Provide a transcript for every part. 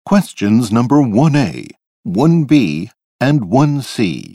Questions number 1A, 1B, and 1C.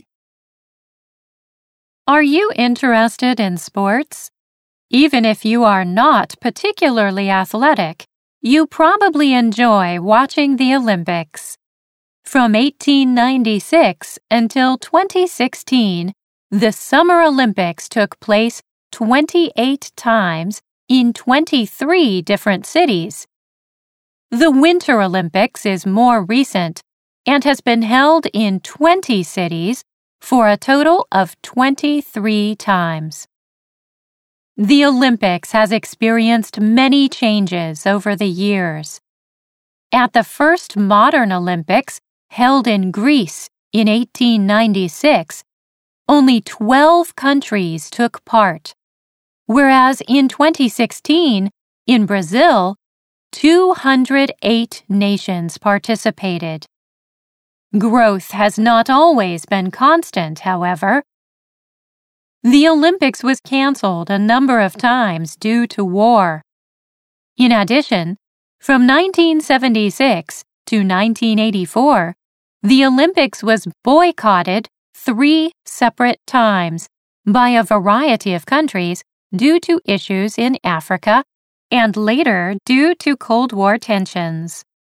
Are you interested in sports? Even if you are not particularly athletic, you probably enjoy watching the Olympics. From 1896 until 2016, the Summer Olympics took place 28 times in 23 different cities. The Winter Olympics is more recent and has been held in 20 cities for a total of 23 times. The Olympics has experienced many changes over the years. At the first modern Olympics, held in Greece in 1896, only 12 countries took part, whereas in 2016, in Brazil, 208 nations participated. Growth has not always been constant, however. The Olympics was canceled a number of times due to war. In addition, from 1976 to 1984, the Olympics was boycotted 3 separate times by a variety of countries due to issues in Africa and later due to Cold War tensions.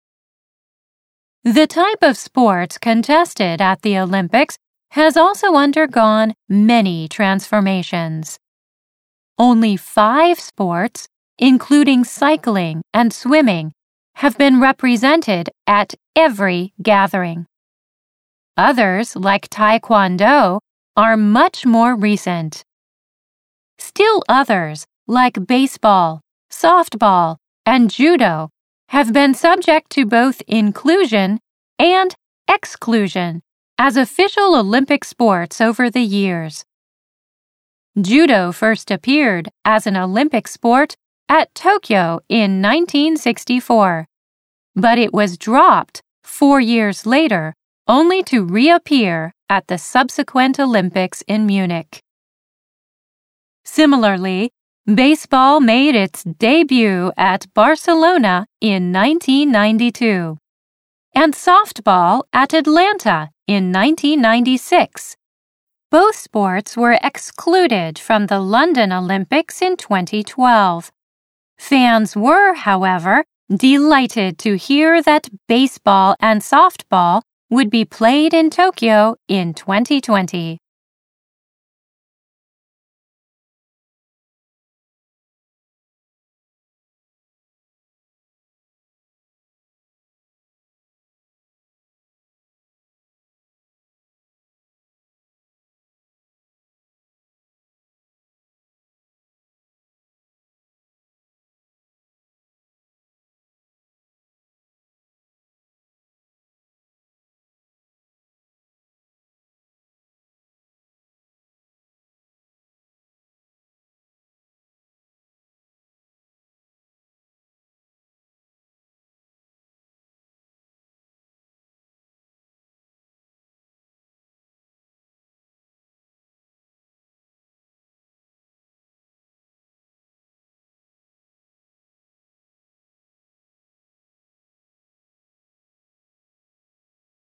The type of sports contested at the Olympics has also undergone many transformations. Only 5 sports, including cycling and swimming, have been represented at every gathering. Others, like Taekwondo, are much more recent. Still others, like baseball, softball, and judo, have been subject to both inclusion and exclusion as official Olympic sports over the years. Judo first appeared as an Olympic sport at Tokyo in 1964, but it was dropped 4 years later only to reappear at the subsequent Olympics in Munich. Similarly, baseball made its debut at Barcelona in 1992, and softball at Atlanta in 1996. Both sports were excluded from the London Olympics in 2012. Fans were, however, delighted to hear that baseball and softball would be played in Tokyo in 2020.